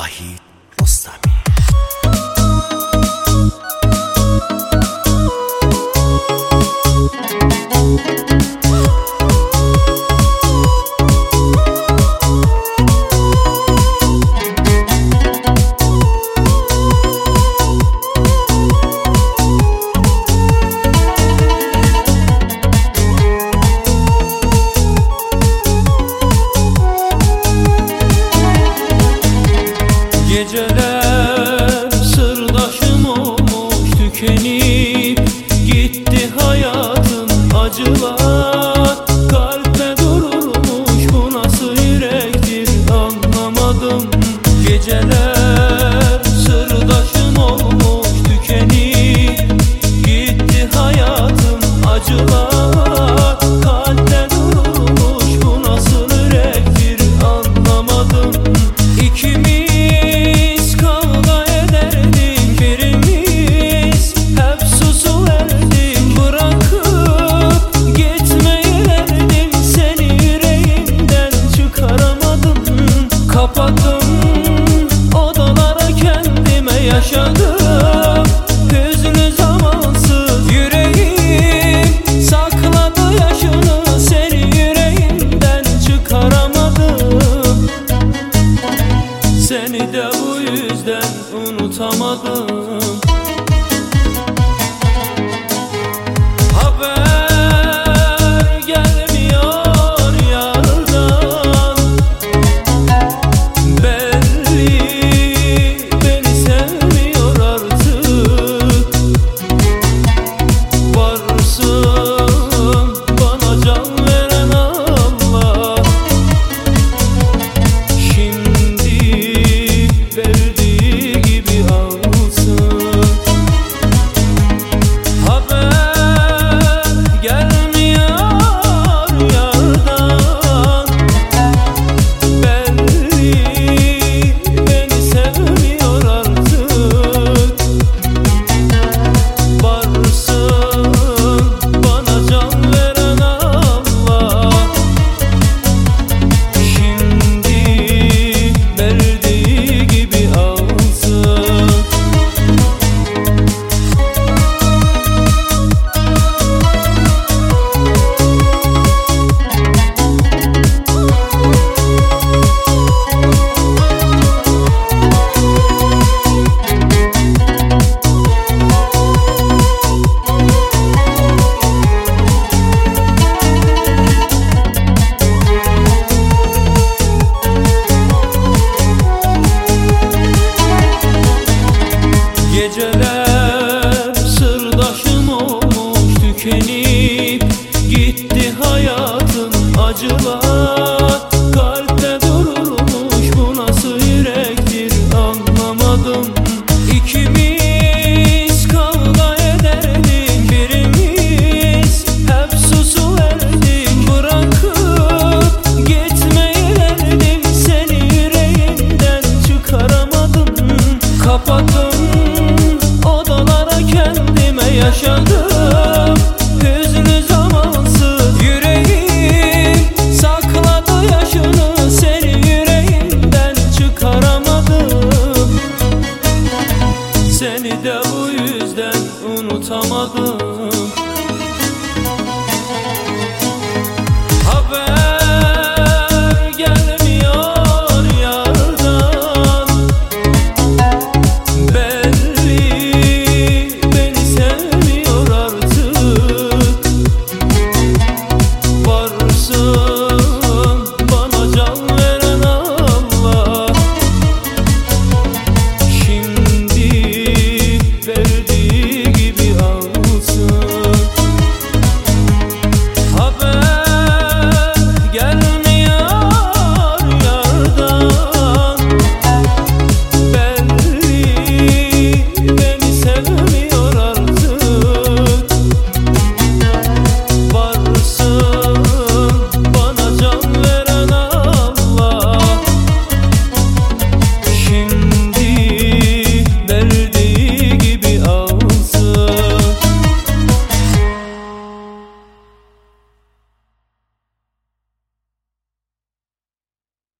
Vahid Rostami. Geceler sırdaşım olmuş, tükenip gitti hayatın acılar. Kalpte dururmuş, bu nasıl yürektir anlamadım. Geceler sırdaşım olmuş, tükenip gitti hayatın acılar. Kalpte dururmuş, bu nasıl yürektir anlamadım. İkimiz yaşadım hüznü zamansız, yüreğim sakladı yaşını, seni yüreğimden çıkaramadım. Seni de bu yüzden unutamadım. Geceler sırdaşım olmuş, tükenip gitti hayatın acılar. Kalpte dururmuş, bu nasıl yürektir anlamadım. İkimiz kavga ederdik, birimiz hep susuverdik. Bırakıp gitmeyi verdim, seni yüreğimden çıkaramadım. Kapattım yaşadım hüznü zamansız, yüreğim sakladı yaşını, seni yüreğimden çıkaramadım. Seni de bu yüzden unutamadım.